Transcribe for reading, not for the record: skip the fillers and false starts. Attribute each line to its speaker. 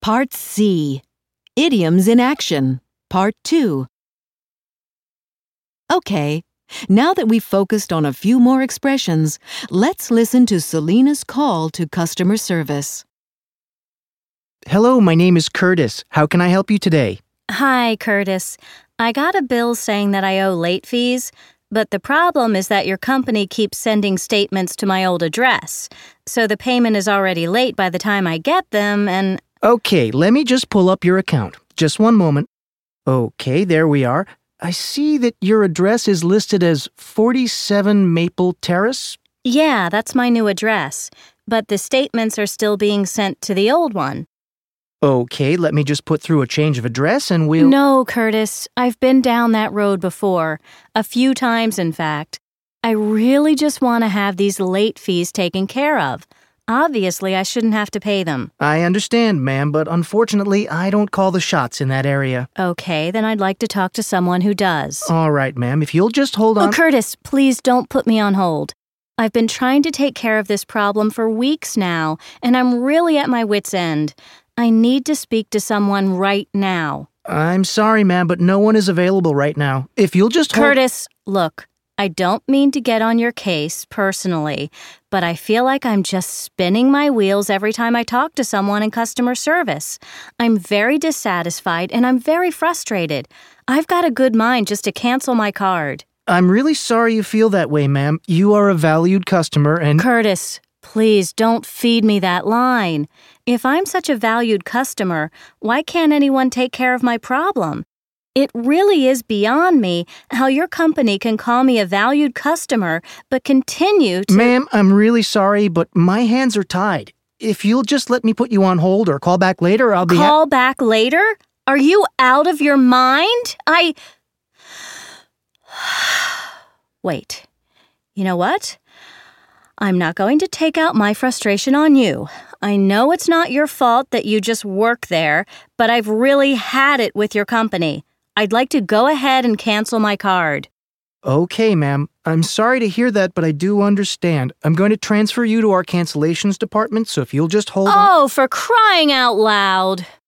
Speaker 1: Part C. Idioms in Action. Part 2. Okay, now that we've focused on a few more expressions, let's listen to Selena's call to customer service.
Speaker 2: Hello, my name is Curtis. How can I help you today?
Speaker 3: Hi, Curtis. I got a bill saying that I owe late fees, but the problem is that your company keeps sending statements to my old address, so the payment is already late by the time I get them, and...
Speaker 2: Okay, let me just pull up your account. Just one moment. Okay, there we are. I see that your address is listed as 47 Maple Terrace.
Speaker 3: Yeah, that's my new address, but the statements are still being sent to the old one.
Speaker 2: Okay, let me just put through a change of address and we'll...
Speaker 3: No, Curtis. I've been down that road before. A few times, in fact. I really just want to have these late fees taken care of. Obviously, I shouldn't have to pay them.
Speaker 2: I understand, ma'am, but unfortunately, I don't call the shots in that area.
Speaker 3: Okay, then I'd like to talk to someone who does.
Speaker 2: All right, ma'am, if you'll just hold on...
Speaker 3: Oh, Curtis, please don't put me on hold. I've been trying to take care of this problem for weeks now, and I'm really at my wit's end. I need to speak to someone right now.
Speaker 2: I'm sorry, ma'am, but no one is available right now. If you'll just hold...
Speaker 3: Curtis, look, I don't mean to get on your case personally, but I feel like I'm just spinning my wheels every time I talk to someone in customer service. I'm very dissatisfied and I'm very frustrated. I've got a good mind just to cancel my card.
Speaker 2: I'm really sorry you feel that way, ma'am. You are a valued customer and...
Speaker 3: Curtis, please don't feed me that line. If I'm such a valued customer, why can't anyone take care of my problem? It really is beyond me how your company can call me a valued customer but continue to...
Speaker 2: Ma'am, I'm really sorry, but my hands are tied. If you'll just let me put you on hold or call back later, I'll be...
Speaker 3: Call back later? Are you out of your mind? Wait. You know what? I'm not going to take out my frustration on you. I know it's not your fault that you just work there, but I've really had it with your company. I'd like to go ahead and cancel my card.
Speaker 2: Okay, ma'am. I'm sorry to hear that, but I do understand. I'm going to transfer you to our cancellations department, so if you'll just hold on...
Speaker 3: Oh, for crying out loud!